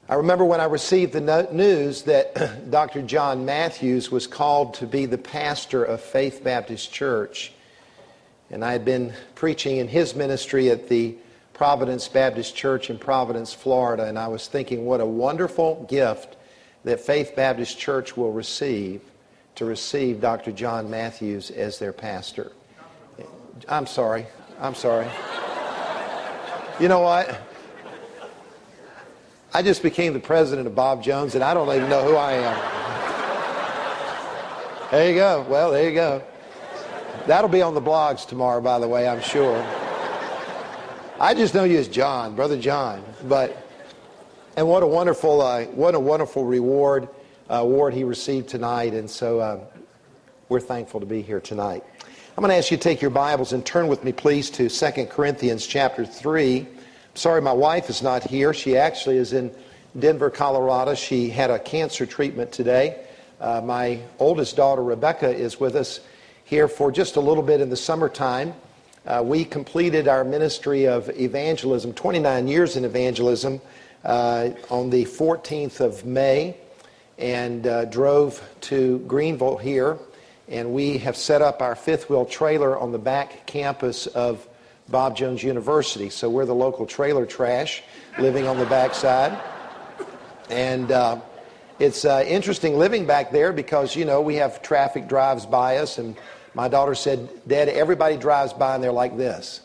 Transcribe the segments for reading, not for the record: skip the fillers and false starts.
I remember when I received the news that Dr. John Matthews was called to be the pastor of Faith Baptist Church. And I had been preaching in his ministry at the Providence Baptist Church in Providence, Florida. And I was thinking what a wonderful gift that Faith Baptist Church will receive to receive Dr. John Matthews as their pastor. I'm sorry. You know what? I just became the president of Bob Jones, and I don't even know who I am. There you go. Well, there you go. That'll be on the blogs tomorrow, by the way, I'm sure. I just know you as John, Brother John. And what a wonderful award he received tonight, and so we're thankful to be here tonight. I'm going to ask you to take your Bibles and turn with me, please, to 2 Corinthians chapter 3. Sorry, my wife is not here. She actually is in Denver, Colorado. She had a cancer treatment today. My oldest daughter, Rebecca, is with us here for just a little bit in the summertime. We completed our ministry of evangelism, 29 years in evangelism, on the 14th of May, and drove to Greenville here. And we have set up our fifth wheel trailer on the back campus of Bob Jones University. So we're the local trailer trash living on the backside. And it's interesting living back there because, you know, we have traffic drives by us. And my daughter said, "Dad, everybody drives by and they're like this."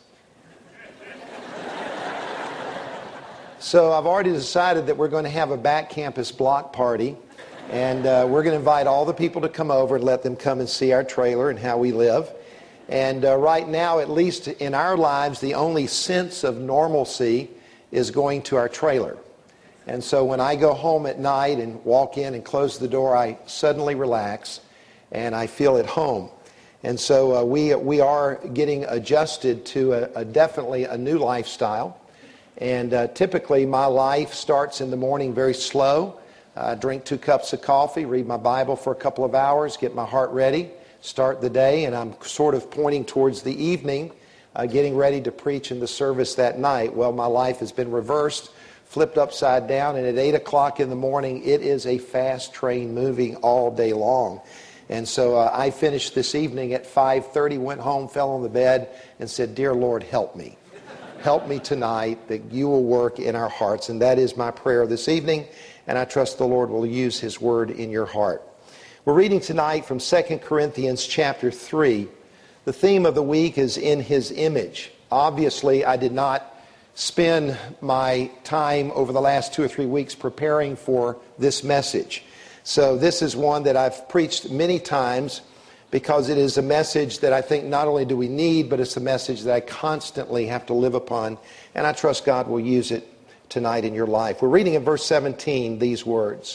So I've already decided that we're going to have a back campus block party. And we're going to invite all the people to come over and let them come and see our trailer and how we live. And right now, at least in our lives, the only sense of normalcy is going to our trailer. And so when I go home at night and walk in and close the door, I suddenly relax and I feel at home. And so we are getting adjusted to definitely a new lifestyle. And typically my life starts in the morning very slow. I drink 2 cups of coffee, read my Bible for a couple of hours, get my heart ready, start the day, and I'm sort of pointing towards the evening, getting ready to preach in the service that night. Well, my life has been reversed, flipped upside down, and at 8 o'clock in the morning, it is a fast train moving all day long. And so I finished this evening at 5:30, went home, fell on the bed, and said, "Dear Lord, help me. Help me tonight that you will work in our hearts." And that is my prayer this evening, and I trust the Lord will use His Word in your heart. We're reading tonight from 2 Corinthians chapter 3. The theme of the week is in His image. Obviously, I did not spend my time over the last 2 or 3 weeks preparing for this message. So this is one that I've preached many times because it is a message that I think not only do we need, but it's a message that I constantly have to live upon. And I trust God will use it tonight in your life. We're reading in verse 17 these words.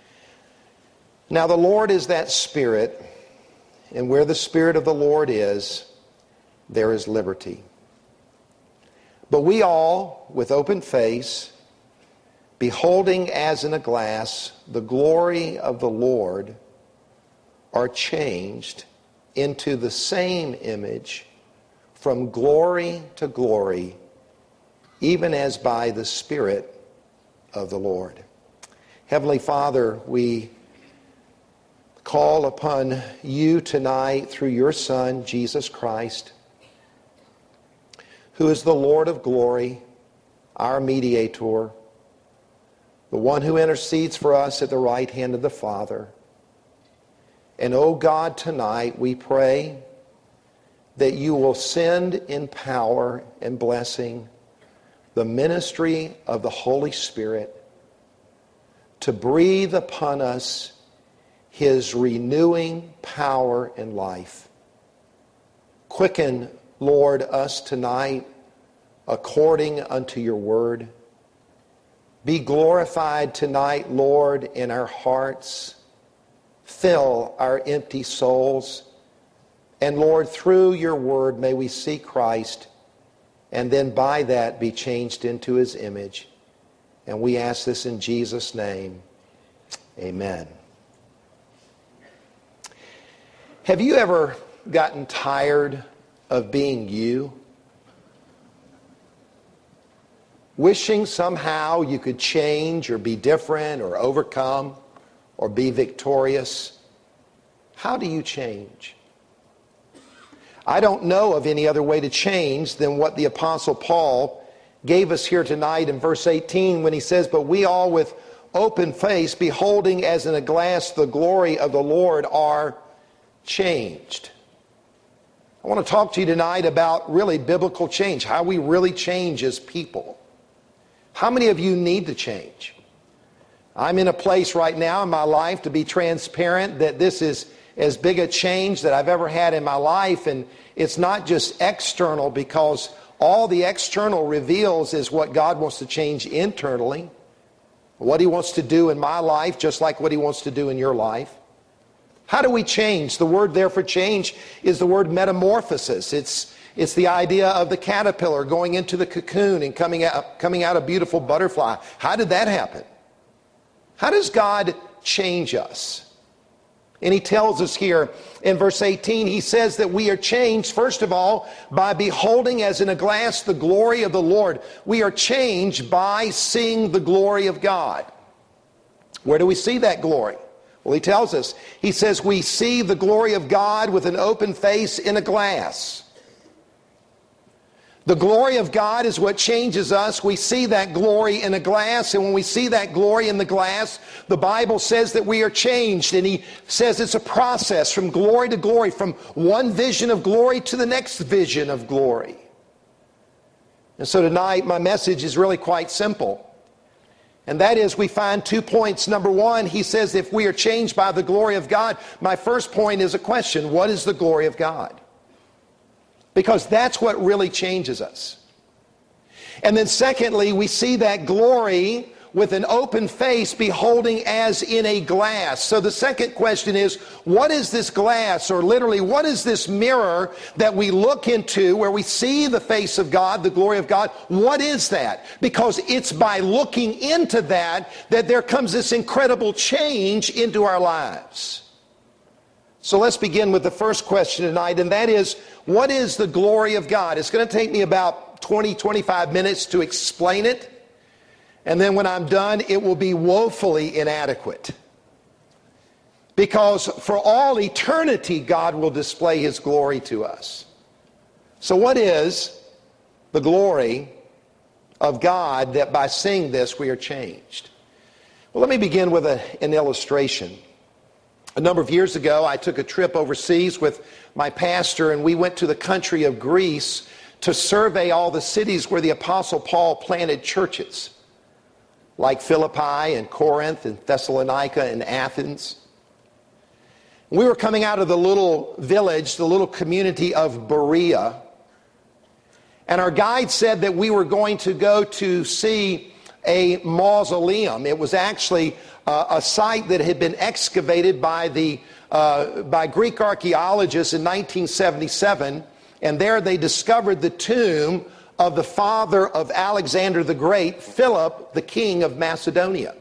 "Now the Lord is that Spirit, and where the Spirit of the Lord is, there is liberty. But we all, with open face, beholding as in a glass the glory of the Lord, are changed into the same image from glory to glory, even as by the Spirit of the Lord." Heavenly Father, we call upon you tonight through your Son, Jesus Christ, who is the Lord of glory, our mediator, the one who intercedes for us at the right hand of the Father. And, oh God, tonight we pray that you will send in power and blessing the ministry of the Holy Spirit to breathe upon us His renewing power and life. Quicken, Lord, us tonight according unto your word. Be glorified tonight, Lord, in our hearts. Fill our empty souls. And Lord, through your word, may we see Christ, and then by that be changed into His image. And we ask this in Jesus' name. Amen. Have you ever gotten tired of being you? wishing somehow you could change or be different or overcome or be victorious. How do you change? I don't know of any other way to change than what the Apostle Paul gave us here tonight in verse 18 when he says, "But we all with open face, beholding as in a glass the glory of the Lord, are changed." I want to talk to you tonight about really biblical change, how we really change as people. How many of you need to change? I'm in a place right now in my life, to be transparent, that this is as big a change that I've ever had in my life. And it's not just external, because all the external reveals is what God wants to change internally. What He wants to do in my life, just like what He wants to do in your life. How do we change? The word there for change is the word metamorphosis. It's the idea of the caterpillar going into the cocoon and coming out a beautiful butterfly. How did that happen? How does God change us? And He tells us here in verse 18, He says that we are changed, first of all, by beholding as in a glass the glory of the Lord. We are changed by seeing the glory of God. Where do we see that glory? Well, He tells us. He says we see the glory of God with an open face in a glass. The glory of God is what changes us. We see that glory in a glass, and when we see that glory in the glass, the Bible says that we are changed, and He says it's a process from glory to glory, from one vision of glory to the next vision of glory. And so tonight, my message is really quite simple. And that is, we find 2 points. Number one, He says if we are changed by the glory of God, my first point is a question. What is the glory of God? Because that's what really changes us. And then secondly, we see that glory with an open face, beholding as in a glass. So the second question is, what is this glass? Or literally, what is this mirror that we look into where we see the face of God, the glory of God? What is that? Because it's by looking into that there comes this incredible change into our lives. So let's begin with the first question tonight, and that is, what is the glory of God? It's going to take me about 20-25 minutes to explain it. And then when I'm done, it will be woefully inadequate. Because for all eternity, God will display His glory to us. So what is the glory of God that by seeing this we are changed? Well, let me begin with an illustration. A number of years ago, I took a trip overseas with my pastor, and we went to the country of Greece to survey all the cities where the Apostle Paul planted churches, like Philippi and Corinth and Thessalonica and Athens. We were coming out of the little village, the little community of Berea, and our guide said that we were going to go to see a mausoleum. It was actually a site that had been excavated by Greek archaeologists in 1977, and there they discovered the tomb of the father of Alexander the Great, Philip, the king of Macedonia.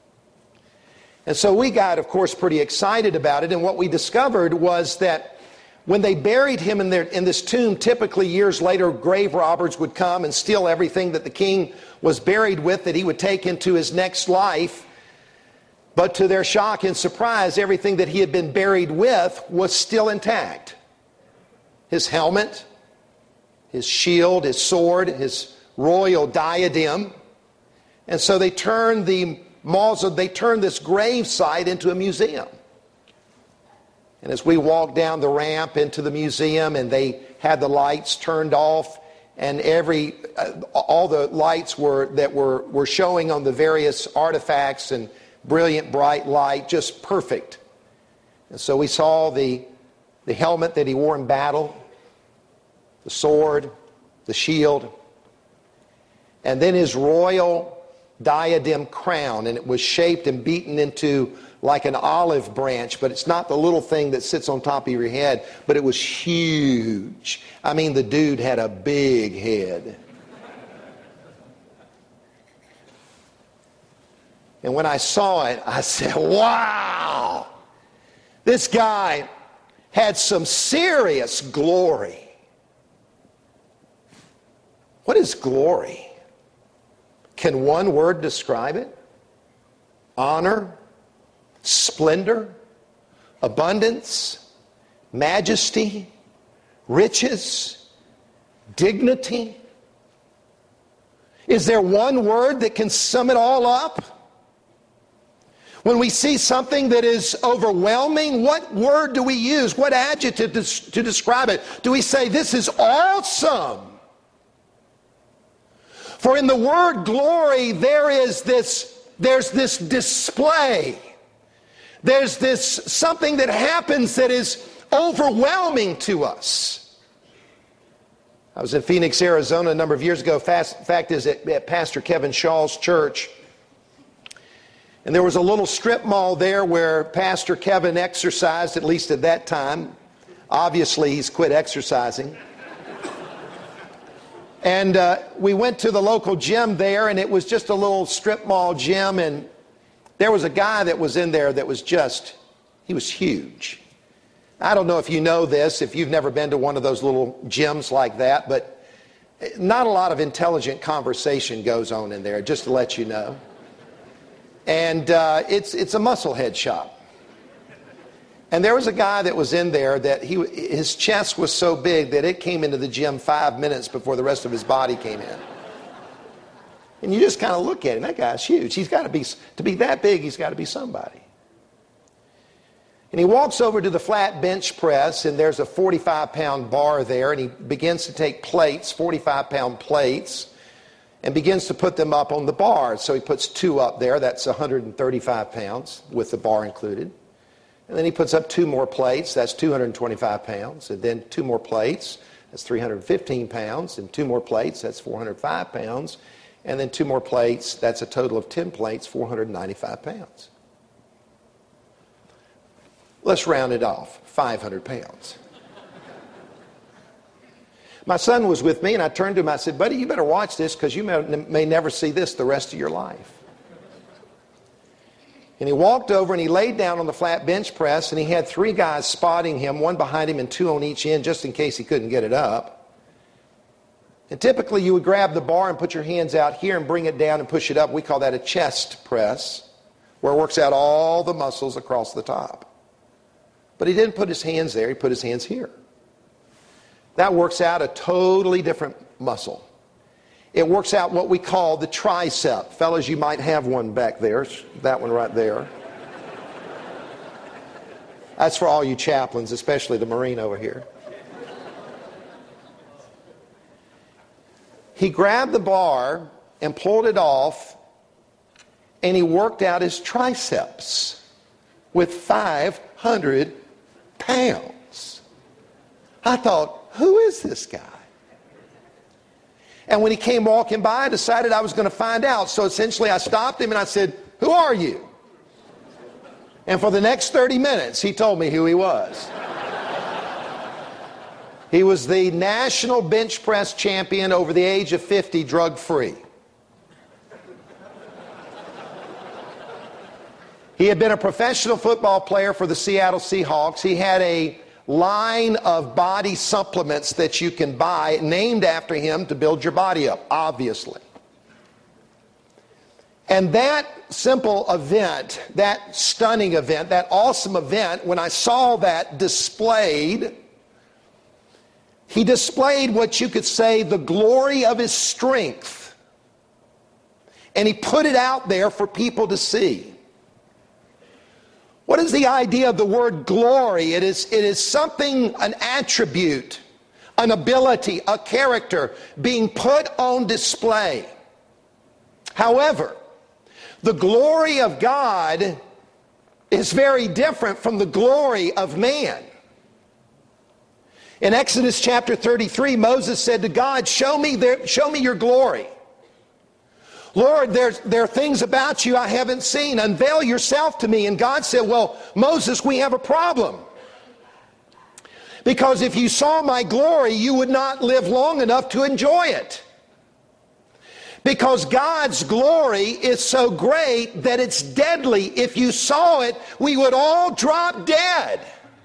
And so we got, of course, pretty excited about it, and what we discovered was that when they buried him in this tomb, typically years later, grave robbers would come and steal everything that the king was buried with that he would take into his next life. But to their shock and surprise, everything that he had been buried with was still intact. His helmet, his shield, his sword, his royal diadem. And so they turned this grave site into a museum. And as we walked down the ramp into the museum, and they had the lights turned off, and all the lights were showing on the various artifacts, and brilliant bright light, just perfect. And so we saw the helmet that he wore in battle, the sword, the shield, and then his royal diadem crown, and it was shaped and beaten into like an olive branch, but it's not the little thing that sits on top of your head, but it was huge. I mean, the dude had a big head. And when I saw it, I said, wow, this guy had some serious glory. What is glory? Can one word describe it? Honor, splendor, abundance, majesty, riches, dignity. Is there one word that can sum it all up? When we see something that is overwhelming, what word do we use? What adjective to describe it? Do we say, this is awesome? For in the word glory, there's this display. There's this something that happens that is overwhelming to us. I was in Phoenix, Arizona a number of years ago. Fact is at Pastor Kevin Shaw's church. And there was a little strip mall there where Pastor Kevin exercised, at least at that time. Obviously, he's quit exercising. And we went to the local gym there, and it was just a little strip mall gym. And there was a guy that was in there that was he was huge. I don't know if you know this, if you've never been to one of those little gyms like that, but not a lot of intelligent conversation goes on in there, just to let you know. And it's a musclehead shop. And there was a guy that was in there that his chest was so big that it came into the gym 5 minutes before the rest of his body came in. And you just kind of look at him. That guy's huge. He's got to be that big, he's got to be somebody. And he walks over to the flat bench press, and there's a 45-pound bar there, and he begins to take plates, 45-pound plates, and begins to put them up on the bar. So he puts 2 up there. That's 135 pounds with the bar included. And then he puts up 2 more plates. That's 225 pounds. And then 2 more plates. That's 315 pounds. And 2 more plates. That's 405 pounds. And then 2 more plates. That's a total of 10 plates, 495 pounds. Let's round it off. 500 pounds. My son was with me, and I turned to him. I said, buddy, you better watch this because you may never see this the rest of your life. And he walked over and he laid down on the flat bench press, and he had 3 guys spotting him, 1 behind him and 2 on each end, just in case he couldn't get it up. And typically you would grab the bar and put your hands out here and bring it down and push it up. We call that a chest press, where it works out all the muscles across the top. But he didn't put his hands there. He put his hands here. That works out a totally different muscle. It works out what we call the tricep. Fellas, you might have one back there. That one right there. That's for all you chaplains, especially the Marine over here. He grabbed the bar and pulled it off, and he worked out his triceps with 500 pounds. I thought, who is this guy? And when he came walking by, I decided I was going to find out. So essentially I stopped him and I said, who are you? And for the next 30 minutes, he told me who he was. He was the national bench press champion over the age of 50, drug-free. He had been a professional football player for the Seattle Seahawks. He had a line of body supplements that you can buy named after him to build your body up, obviously. And that simple event, that stunning event, that awesome event, when I saw that displayed, he displayed what you could say the glory of his strength. And he put it out there for people to see. What is the idea of the word glory? It is something, an attribute, an ability, a character being put on display. However, the glory of God is very different from the glory of man. In Exodus chapter 33, Moses said to God, show me your glory. Lord, there are things about you I haven't seen. Unveil yourself to me. And God said, well, Moses, we have a problem. Because if you saw my glory, you would not live long enough to enjoy it. Because God's glory is so great that it's deadly. If you saw it, we would all drop dead.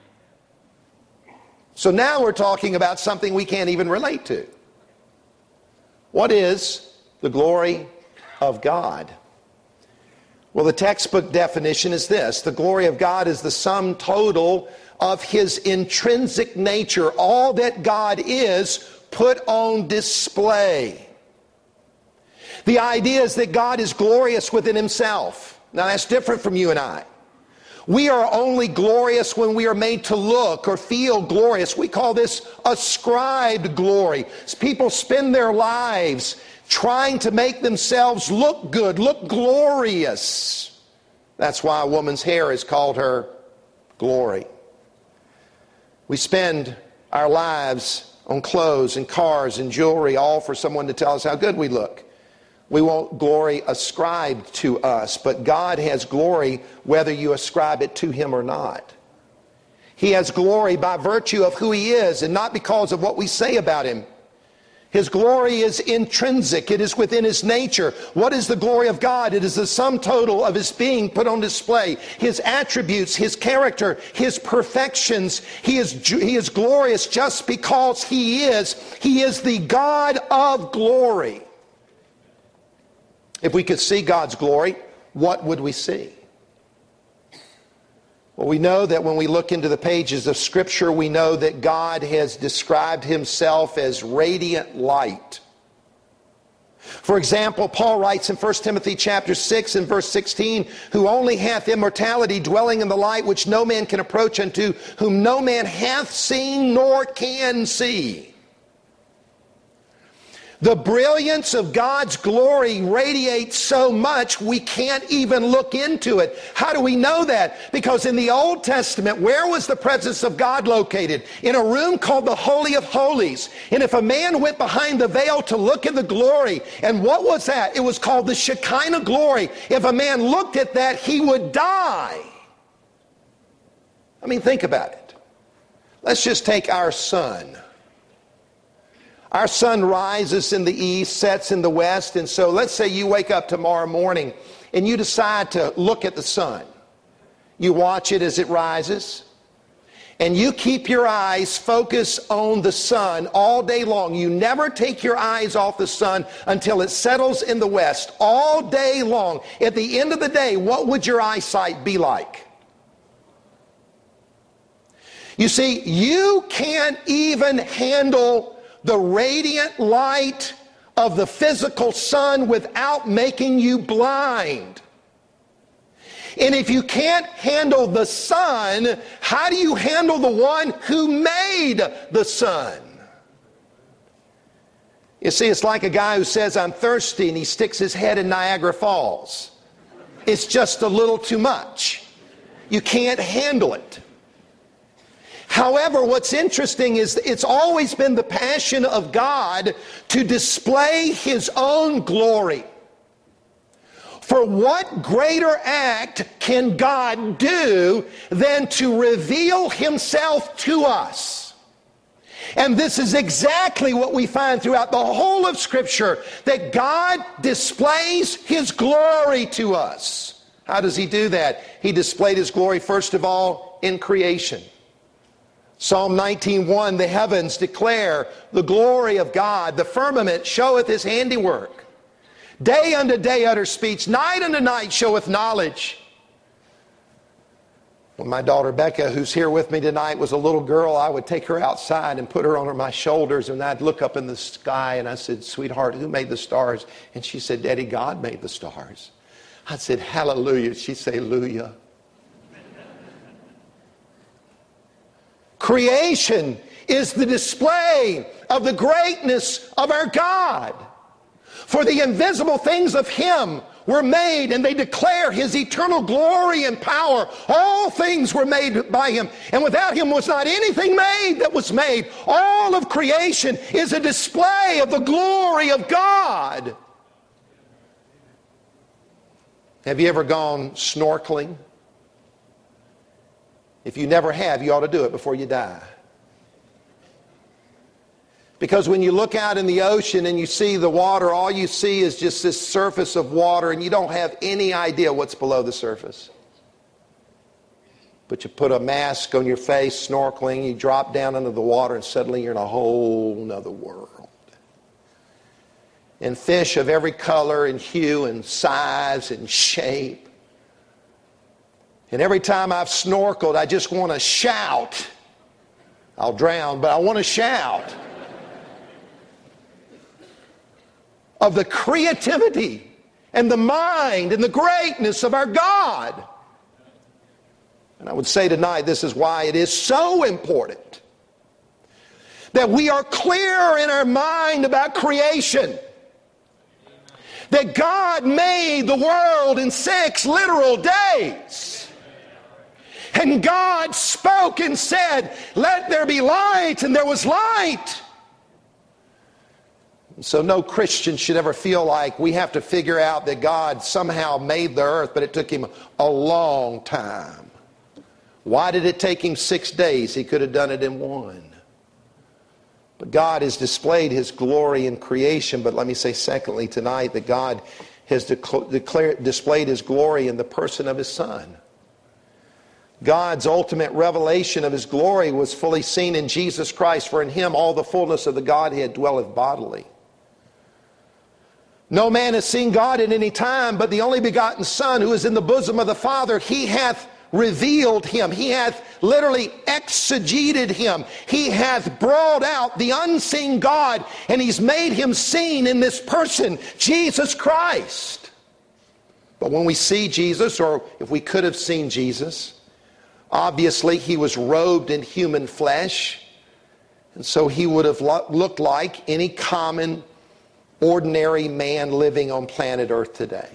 So now we're talking about something we can't even relate to. What is the glory of God. Well, the textbook definition is this: the glory of God is the sum total of His intrinsic nature, all that God is put on display. The idea is that God is glorious within Himself. Now that's different from you and I. We are only glorious when we are made to look or feel glorious. We call this ascribed glory. People spend their lives trying to make themselves look good, look glorious. That's why a woman's hair is called her glory. We spend our lives on clothes and cars and jewelry, all for someone to tell us how good we look. We want glory ascribed to us, but God has glory whether you ascribe it to Him or not. He has glory by virtue of who He is and not because of what we say about Him. His glory is intrinsic. It is within His nature. What is the glory of God? It is the sum total of His being put on display. His attributes, His character, His perfections. He is glorious just because He is. He is the God of glory. If we could see God's glory, what would we see? Well, we know that when we look into the pages of Scripture, we know that God has described Himself as radiant light. For example, Paul writes in 1 Timothy chapter 6 and verse 16, "Who only hath immortality, dwelling in the light which no man can approach unto, whom no man hath seen nor can see." The brilliance of God's glory radiates so much we can't even look into it. How do we know that? Because in the Old Testament, where was the presence of God located? In a room called the Holy of Holies. And if a man went behind the veil to look at the glory, and what was that? It was called the Shekinah glory. If a man looked at that, he would die. I mean, think about it. Let's just take our sun. Our sun rises in the east, sets in the west, and so let's say you wake up tomorrow morning and you decide to look at the sun. You watch it as it rises, and you keep your eyes focused on the sun all day long. You never take your eyes off the sun until it settles in the west, all day long. At the end of the day, what would your eyesight be like? You see, you can't even handle the radiant light of the physical sun without making you blind. And if you can't handle the sun, how do you handle the one who made the sun? You see, it's like a guy who says, "I'm thirsty," and he sticks his head in Niagara Falls. It's just a little too much. You can't handle it. However, what's interesting is it's always been the passion of God to display His own glory. For what greater act can God do than to reveal Himself to us? And this is exactly what we find throughout the whole of Scripture, that God displays His glory to us. How does He do that? He displayed His glory, first of all, in creation. Psalm 19:1, "The heavens declare the glory of God. The firmament showeth His handiwork. Day unto day utters speech. Night unto night showeth knowledge." When my daughter Becca, who's here with me tonight, was a little girl, I would take her outside and put her on my shoulders, and I'd look up in the sky, and I said, "Sweetheart, who made the stars?" And she said, "Daddy, God made the stars." I said, "Hallelujah." She'd say, "Hallelujah." Creation is the display of the greatness of our God. For the invisible things of Him were made, and they declare His eternal glory and power. All things were made by Him, and without Him was not anything made that was made. All of creation is a display of the glory of God. Have you ever gone snorkeling? If you never have, you ought to do it before you die. Because when you look out in the ocean and you see the water, all you see is just this surface of water, and you don't have any idea what's below the surface. But you put a mask on your face, snorkeling, you drop down into the water, and suddenly you're in a whole nother world. and fish of every color and hue and size and shape. And every time I've snorkeled, I just want to shout. I'll drown, but I want to shout of the creativity and the mind and the greatness of our God. And I would say tonight, this is why it is so important that we are clear in our mind about creation. That God made the world in 6 literal days. And God spoke and said, "Let there be light," and there was light. So no Christian should ever feel like we have to figure out that God somehow made the earth, but it took him a long time. Why did it take him 6 days? He could have done it in 1. But God has displayed his glory in creation. But let me say secondly tonight that God has displayed his glory in the person of his Son. God's ultimate revelation of his glory was fully seen in Jesus Christ, for in him all the fullness of the Godhead dwelleth bodily. No man has seen God at any time, but the only begotten Son, who is in the bosom of the Father, he hath revealed him. He hath literally exegeted him. He hath brought out the unseen God, and he's made him seen in this person, Jesus Christ. But when we see Jesus, or if we could have seen Jesus, obviously he was robed in human flesh, and so he would have looked like any common, ordinary man living on planet Earth today.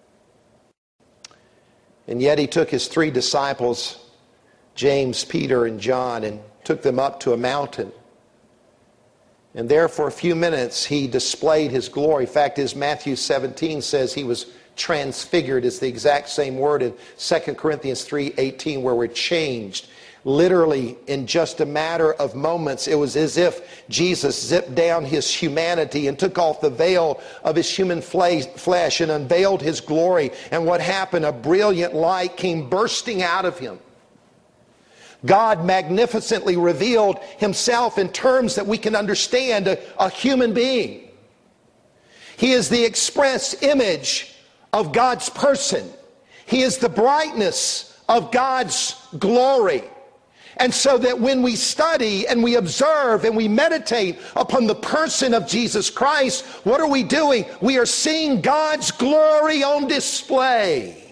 And yet he took his 3 disciples, James, Peter, and John, and took them up to a mountain. And there for a few minutes he displayed his glory. In fact, as Matthew 17 says, he was transfigured. It's the exact same word in 2 Corinthians 3:18, where we're changed. Literally, in just a matter of moments, it was as if Jesus zipped down his humanity and took off the veil of his human flesh and unveiled his glory. And what happened? A brilliant light came bursting out of him. God magnificently revealed himself in terms that we can understand a human being. He is the express image of God's person. He is the brightness of God's glory. And so that when we study and we observe and we meditate upon the person of Jesus Christ, what are we doing? We are seeing God's glory on display.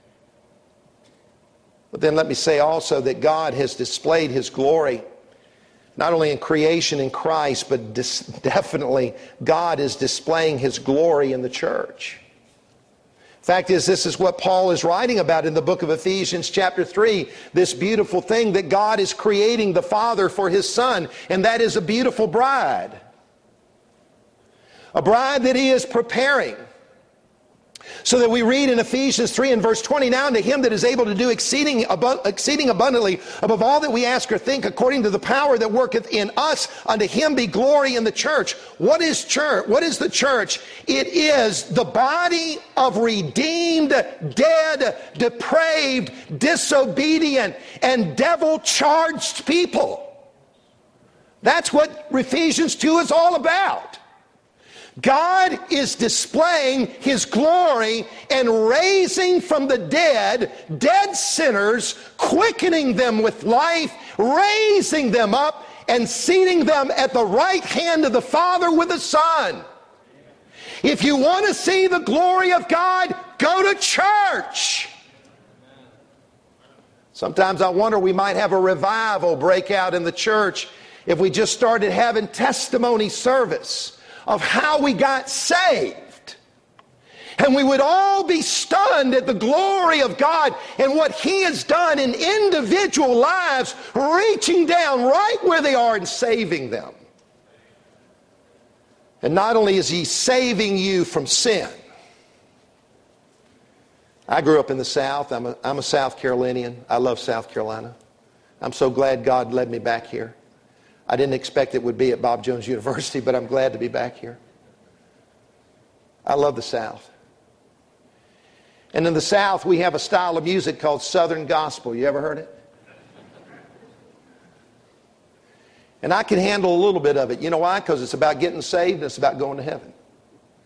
But then let me say also that God has displayed his glory not only in creation in Christ, but definitely God is displaying his glory in the church. Fact is, this is what Paul is writing about in the book of Ephesians chapter 3, this beautiful thing that God is creating the Father for his Son, and that is a beautiful bride. A bride that he is preparing. So that we read in Ephesians 3 and verse 20, "Now unto him that is able to do exceeding abundantly above all that we ask or think, according to the power that worketh in us, unto him be glory in the church." What is church? What is the church? It is the body of redeemed, dead, depraved, disobedient, and devil-charged people. That's what Ephesians 2 is all about. God is displaying his glory and raising from the dead sinners, quickening them with life, raising them up, and seating them at the right hand of the Father with the Son. If you want to see the glory of God, go to church. Sometimes I wonder, we might have a revival break out in the church if we just started having testimony service of how we got saved. And we would all be stunned at the glory of God and what he has done in individual lives, reaching down right where they are and saving them. And not only is he saving you from sin. I grew up in the South. I'm a South Carolinian. I love South Carolina. I'm so glad God led me back here. I didn't expect it would be at Bob Jones University, but I'm glad to be back here. I love the South. And in the South, we have a style of music called Southern Gospel. You ever heard it? And I can handle a little bit of it. You know why? Because it's about getting saved and it's about going to heaven.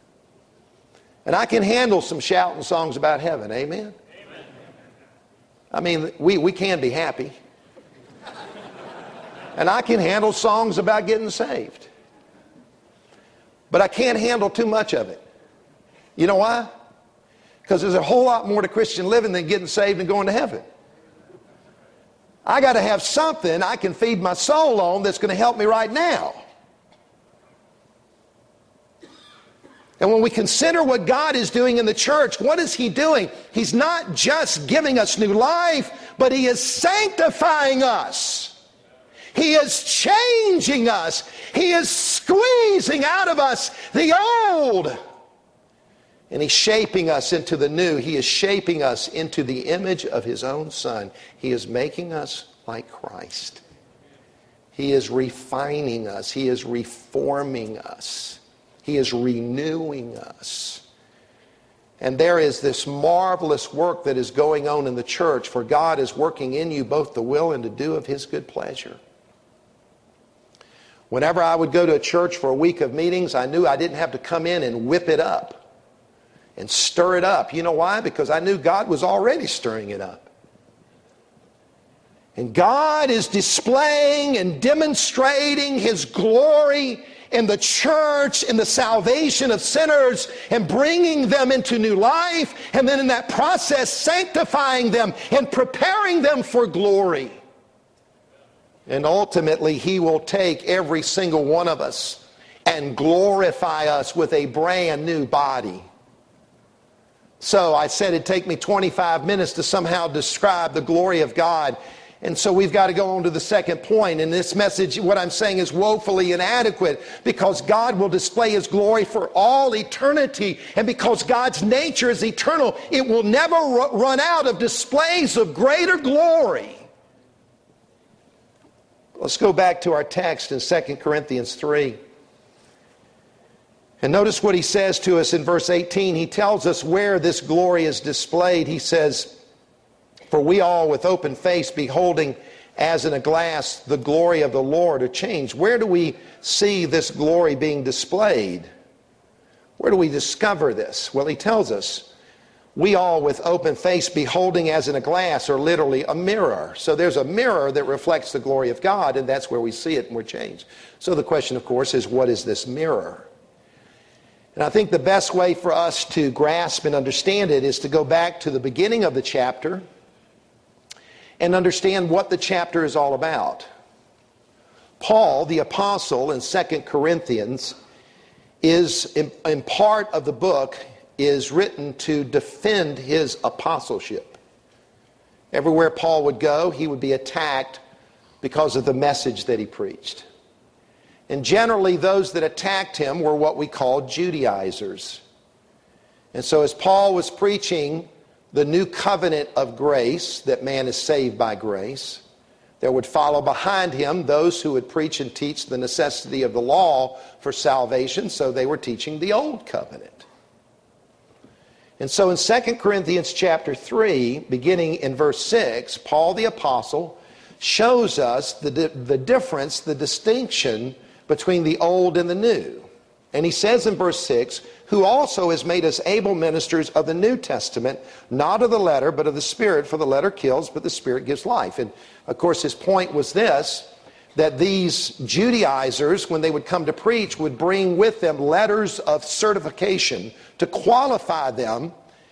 And I can handle some shouting songs about heaven. Amen? I mean, we can be happy. And I can handle songs about getting saved. But I can't handle too much of it. You know why? Because there's a whole lot more to Christian living than getting saved and going to heaven. I got to have something I can feed my soul on that's going to help me right now. And when we consider what God is doing in the church, what is He doing? He's not just giving us new life, but He is sanctifying us. He is changing us. He is squeezing out of us the old. And He's shaping us into the new. He is shaping us into the image of His own Son. He is making us like Christ. He is refining us. He is reforming us. He is renewing us. And there is this marvelous work that is going on in the church, for God is working in you both the will and to do of His good pleasure. Whenever I would go to a church for a week of meetings, I knew I didn't have to come in and whip it up and stir it up. You know why? Because I knew God was already stirring it up. And God is displaying and demonstrating His glory in the church, in the salvation of sinners, and bringing them into new life, and then in that process sanctifying them and preparing them for glory. And ultimately, He will take every single one of us and glorify us with a brand new body. So I said it'd take me 25 minutes to somehow describe the glory of God. And so we've got to go on to the second point. And this message, what I'm saying, is woefully inadequate, because God will display His glory for all eternity. And because God's nature is eternal, it will never run out of displays of greater glory. Let's go back to our text in 2 Corinthians 3. And notice what he says to us in verse 18. He tells us where this glory is displayed. He says, "For we all with open face beholding as in a glass the glory of the Lord are changed." Where do we see this glory being displayed? Where do we discover this? Well, he tells us, we all with open face beholding as in a glass, or literally a mirror. So there's a mirror that reflects the glory of God, and that's where we see it and we're changed. So the question, of course, is what is this mirror? And I think the best way for us to grasp and understand it is to go back to the beginning of the chapter and understand what the chapter is all about. Paul, the apostle, in 2 Corinthians, is in part of the book is written to defend his apostleship. Everywhere Paul would go, he would be attacked because of the message that he preached. And generally, those that attacked him were what we call Judaizers. And so as Paul was preaching the new covenant of grace, that man is saved by grace, there would follow behind him those who would preach and teach the necessity of the law for salvation, so they were teaching the old covenant. And so in 2 Corinthians chapter 3, beginning in verse 6, Paul the apostle shows us the difference, the distinction between the old and the new. And he says in verse 6, "Who also has made us able ministers of the New Testament, not of the letter, but of the Spirit, for the letter kills, but the Spirit gives life." And of course his point was this, that these Judaizers, when they would come to preach, would bring with them letters of certification to qualify them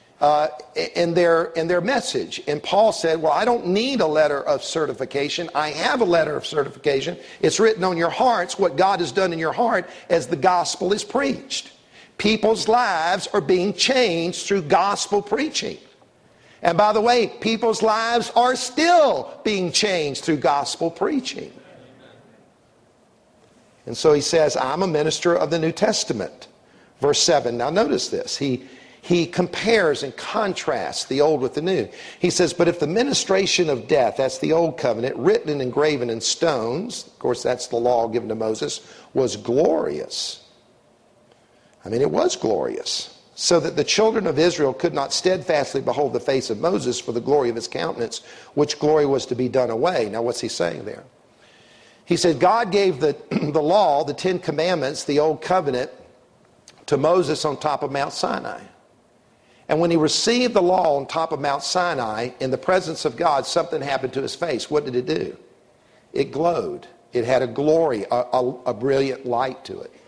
in their message. And Paul said, well, I don't need a letter of certification. I have a letter of certification. It's written on your hearts what God has done in your heart as the gospel is preached. People's lives are being changed through gospel preaching. And by the way, people's lives are still being changed through gospel preaching. And so he says, I'm a minister of the New Testament. Verse 7, now notice this. He compares and contrasts the old with the new. He says, but if the ministration of death, that's the old covenant, written and engraven in stones, of course that's the law given to Moses, was glorious. I mean, it was glorious. So that the children of Israel could not steadfastly behold the face of Moses for the glory of his countenance, which glory was to be done away. Now what's he saying there? He said God gave the law, the 10 Commandments, the old covenant, to Moses on top of Mount Sinai. And when he received the law on top of Mount Sinai, in the presence of God, something happened to his face. What did it do? It glowed. It had a glory, a brilliant light to it.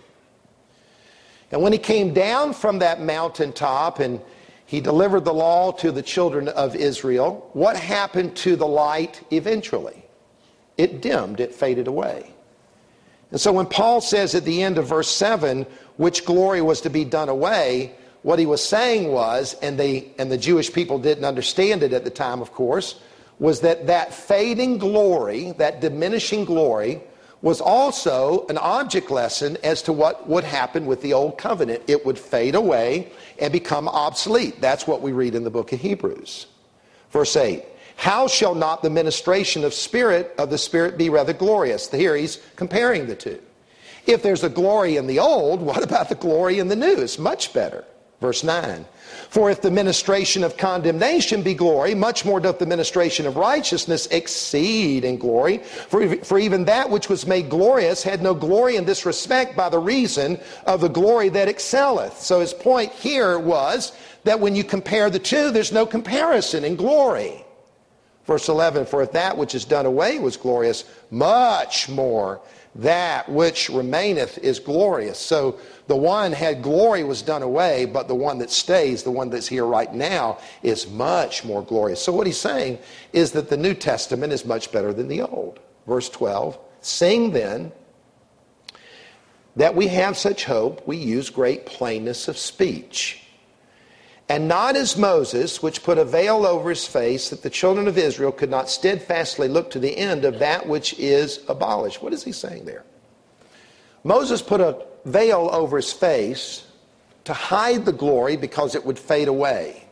And when he came down from that mountaintop and he delivered the law to the children of Israel, what happened to the light eventually? It dimmed, it faded away. And so when Paul says at the end of verse 7, which glory was to be done away, what he was saying was, and the Jewish people didn't understand it at the time, of course, was that fading glory, that diminishing glory, was also an object lesson as to what would happen with the old covenant. It would fade away and become obsolete. That's what we read in the book of Hebrews. Verse 8, how shall not the ministration of the Spirit be rather glorious? Here he's comparing the two. If there's a glory in the old, what about the glory in the new? It's much better. Verse 9, for if the ministration of condemnation be glory, much more doth the ministration of righteousness exceed in glory. For even that which was made glorious had no glory in this respect by the reason of the glory that excelleth. So his point here was that when you compare the two, there's no comparison in glory. Verse 11, for if that which is done away was glorious, much more that which remaineth is glorious. So the one had glory was done away, but the one that stays, the one that's here right now, is much more glorious. So what he's saying is that the New Testament is much better than the Old. Verse 12, seeing then that we have such hope, we use great plainness of speech. And not as Moses, which put a veil over his face, that the children of Israel could not steadfastly look to the end of that which is abolished. What is he saying there? Moses put a veil over his face to hide the glory because it would fade away.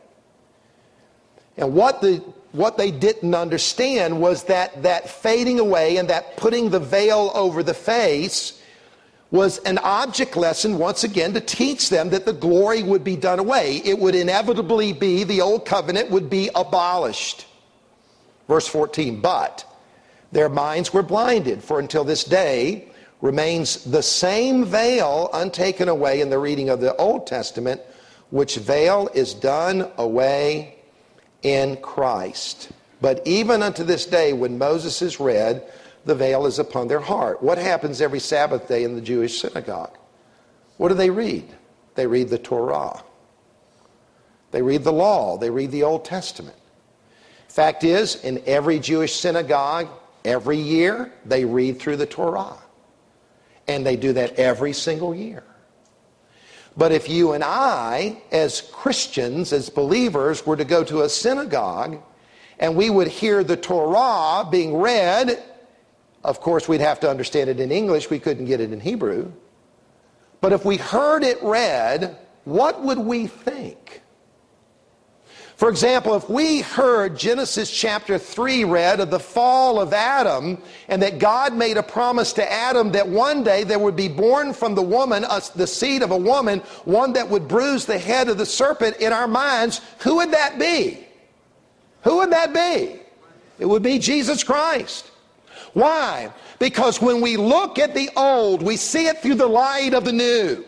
And what they didn't understand was that fading away and that putting the veil over the face was an object lesson, once again, to teach them that the glory would be done away. It would inevitably be, the old covenant would be abolished. Verse 14, but their minds were blinded, for until this day remains the same veil untaken away in the reading of the Old Testament, which veil is done away in Christ. But even unto this day, when Moses is read, the veil is upon their heart. What happens every Sabbath day in the Jewish synagogue? What do they read? They read the Torah. They read the law. They read the Old Testament. Fact is, in every Jewish synagogue, every year, they read through the Torah. And they do that every single year. But if you and I, as Christians, as believers, were to go to a synagogue and we would hear the Torah being read, of course, we'd have to understand it in English. We couldn't get it in Hebrew. But if we heard it read, what would we think? For example, if we heard Genesis chapter 3 read of the fall of Adam, and that God made a promise to Adam that one day there would be born from the woman, the seed of a woman, one that would bruise the head of the serpent, in our minds, who would that be? Who would that be? It would be Jesus Christ. Why? Because when we look at the old, we see it through the light of the new.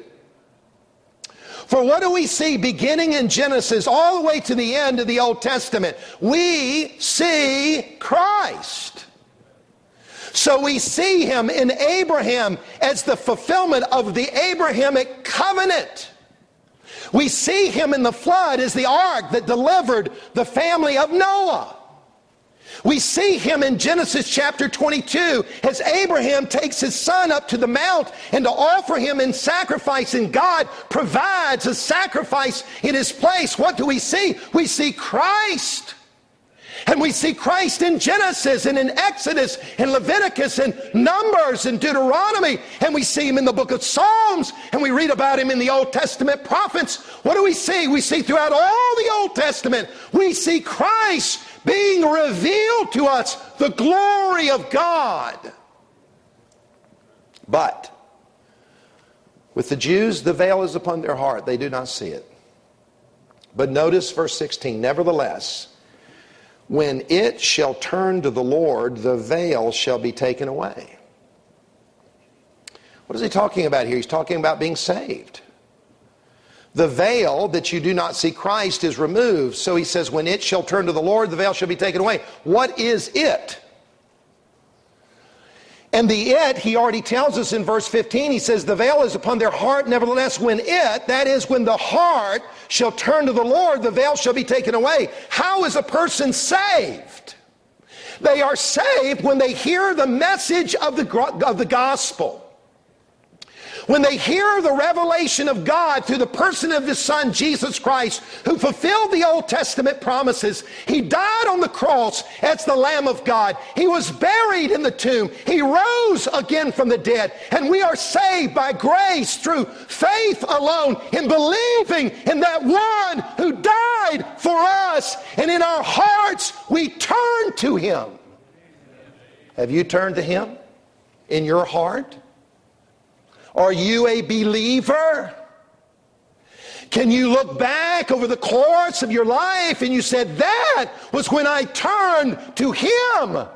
For what do we see beginning in Genesis all the way to the end of the Old Testament? We see Christ. So we see him in Abraham as the fulfillment of the Abrahamic covenant. We see him in the flood as the ark that delivered the family of Noah. We see him in Genesis chapter 22 as Abraham takes his son up to the mount and to offer him in sacrifice, and God provides a sacrifice in his place. What do we see? We see Christ. And we see Christ in Genesis and in Exodus and Leviticus and Numbers and Deuteronomy. And we see him in the book of Psalms, and we read about him in the Old Testament prophets. What do we see? We see throughout all the Old Testament, we see Christ being revealed to us, the glory of God. But with the Jews, the veil is upon their heart. They do not see it. But notice verse 16, nevertheless, when it shall turn to the Lord, the veil shall be taken away. What is he talking about here? He's talking about being saved. The veil that you do not see Christ is removed. So he says, when it shall turn to the Lord, the veil shall be taken away. What is it? And the it, he already tells us in verse 15, he says, the veil is upon their heart. Nevertheless, when it, that is when the heart shall turn to the Lord, the veil shall be taken away. How is a person saved? They are saved when they hear the message of the gospel. When they hear the revelation of God through the person of His Son, Jesus Christ, who fulfilled the Old Testament promises. He died on the cross as the Lamb of God. He was buried in the tomb. He rose again from the dead. And we are saved by grace through faith alone, in believing in that one who died for us. And in our hearts, we turn to Him. Have you turned to Him in your heart? Are you a believer? Can you look back over the course of your life and you said, that was when I turned to Him?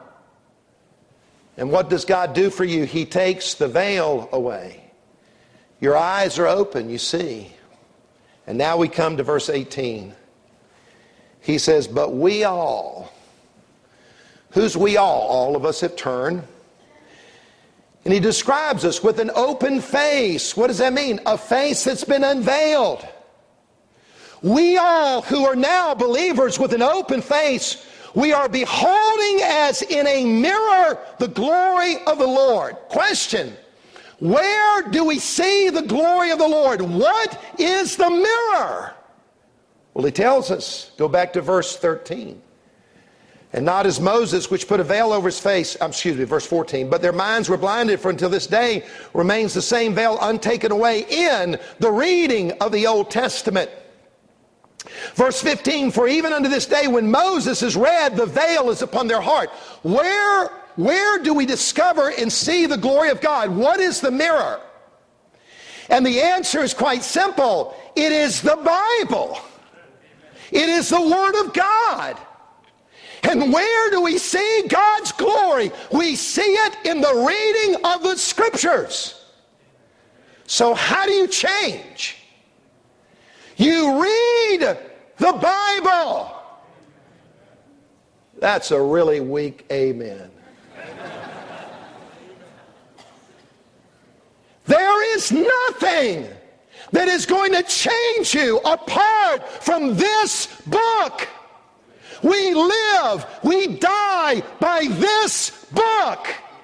And what does God do for you? He takes the veil away. Your eyes are open, you see. And now we come to verse 18. He says, but we all. Who's we all? All of us have turned. And he describes us with an open face. What does that mean? A face that's been unveiled. We all who are now believers with an open face, we are beholding as in a mirror the glory of the Lord. Question: where do we see the glory of the Lord? What is the mirror? Well, he tells us, go back to verse 13. And not as Moses, which put a veil over his face, verse 14. But their minds were blinded, for until this day remains the same veil untaken away in the reading of the Old Testament. Verse 15, for even unto this day when Moses is read, the veil is upon their heart. Where do we discover and see the glory of God? What is the mirror? And the answer is quite simple. It is the Bible. It is the Word of God. And where do we see God's glory? We see it in the reading of the Scriptures. So how do you change? You read the Bible. That's a really weak amen. There is nothing that is going to change you apart from this book. We live, we die by this book.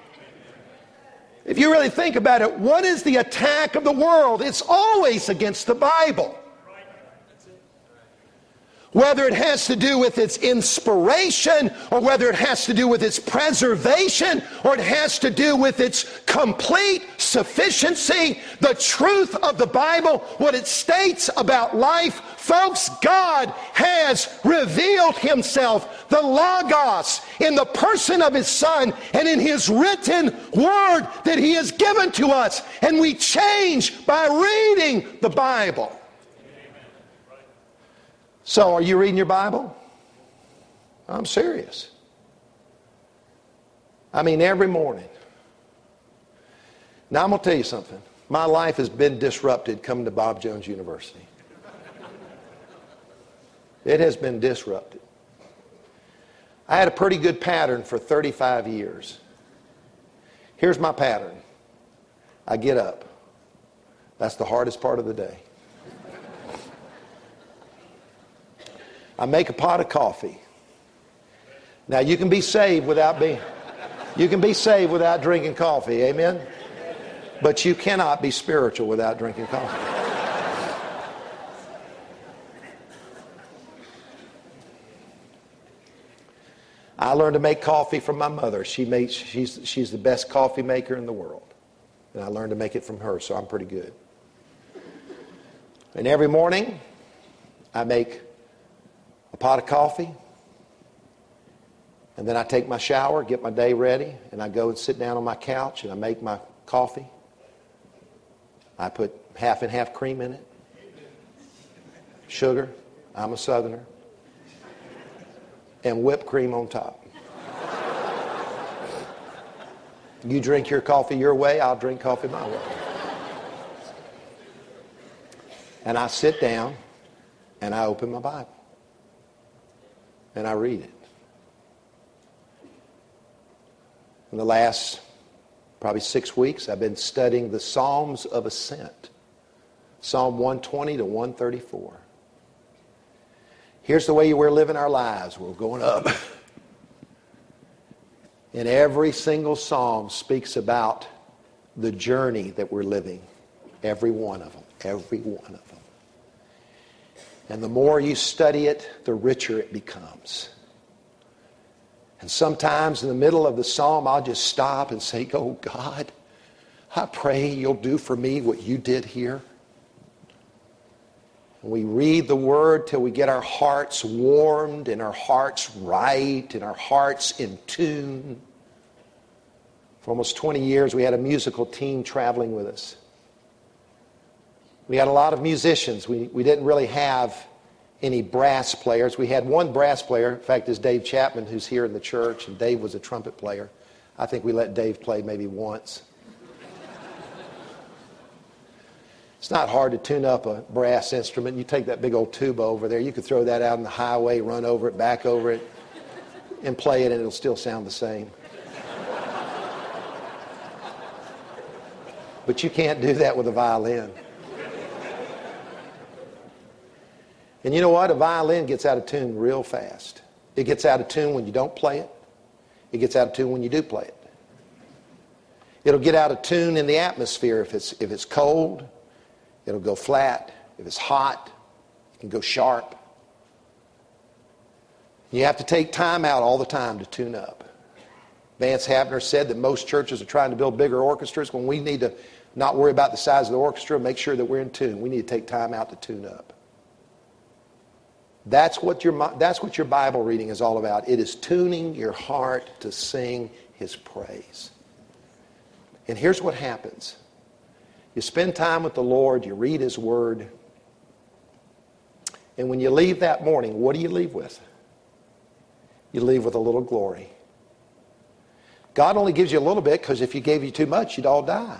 If you really think about it, what is the attack of the world? It's always against the Bible. Whether it has to do with its inspiration, or whether it has to do with its preservation, or it has to do with its complete sufficiency, the truth of the Bible, what it states about life, folks, God has revealed Himself, the Logos, in the person of His Son and in His written Word that He has given to us. And we change by reading the Bible. So, are you reading your Bible? I'm serious. I mean, every morning. Now, I'm going to tell you something. My life has been disrupted coming to Bob Jones University. It has been disrupted. I had a pretty good pattern for 35 years. Here's my pattern. I get up. That's the hardest part of the day. I make a pot of coffee. Now you can be saved without drinking coffee, amen? But you cannot be spiritual without drinking coffee. I learned to make coffee from my mother. She's the best coffee maker in the world. And I learned to make it from her, so I'm pretty good. And every morning, I make a pot of coffee, and then I take my shower, get my day ready, and I go and sit down on my couch and I make my coffee. I put half and half cream in it, sugar, I'm a Southerner, and whipped cream on top. You drink your coffee your way, I'll drink coffee my way. And I sit down and I open my Bible and I read it. In the last probably 6 weeks, I've been studying the Psalms of Ascent. Psalm 120 to 134. Here's the way we're living our lives. We're going up. And every single psalm speaks about the journey that we're living. Every one of them. Every one of them. And the more you study it, the richer it becomes. And sometimes in the middle of the psalm, I'll just stop and say, "Oh God, I pray you'll do for me what you did here." And we read the Word till we get our hearts warmed and our hearts right and our hearts in tune. For almost 20 years, we had a musical team traveling with us. We had a lot of musicians. We didn't really have any brass players. We had one brass player. In fact, it's Dave Chapman, who's here in the church, and Dave was a trumpet player. I think we let Dave play maybe once. It's not hard to tune up a brass instrument. You take that big old tuba over there. You could throw that out on the highway, run over it, back over it, and play it, and it'll still sound the same. But you can't do that with a violin. And you know what? A violin gets out of tune real fast. It gets out of tune when you don't play it. It gets out of tune when you do play it. It'll get out of tune in the atmosphere. If it's cold, it'll go flat. If it's hot, it can go sharp. You have to take time out all the time to tune up. Vance Havner said that most churches are trying to build bigger orchestras when we need to not worry about the size of the orchestra, make sure that we're in tune. We need to take time out to tune up. That's what your Bible reading is all about. It is tuning your heart to sing His praise. And here's what happens. You spend time with the Lord, you read His Word, and when you leave that morning, what do you leave with? You leave with a little glory. God only gives you a little bit because if He gave you too much, you'd all die.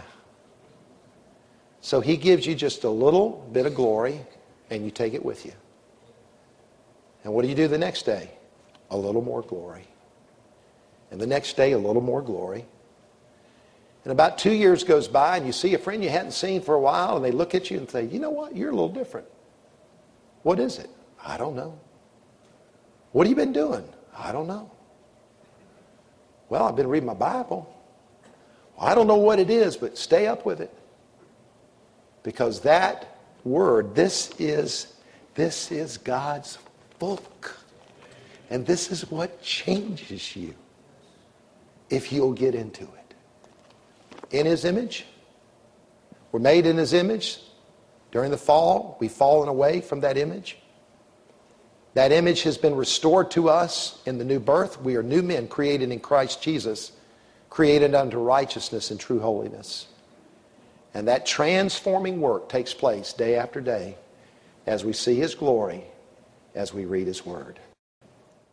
So He gives you just a little bit of glory, and you take it with you. And what do you do the next day? A little more glory. And the next day, a little more glory. And about 2 years goes by, and you see a friend you hadn't seen for a while, and they look at you and say, "You know what? You're a little different." "What is it?" "I don't know." "What have you been doing?" "I don't know." "Well, I've been reading my Bible." "Well, I don't know what it is, but stay up with it." Because that Word, this is God's book. And this is what changes you if you'll get into it. In His image. We're made in His image. During the fall, we've fallen away from that image. That image has been restored to us in the new birth. We are new men created in Christ Jesus, created unto righteousness and true holiness. And that transforming work takes place day after day as we see His glory, as we read His Word.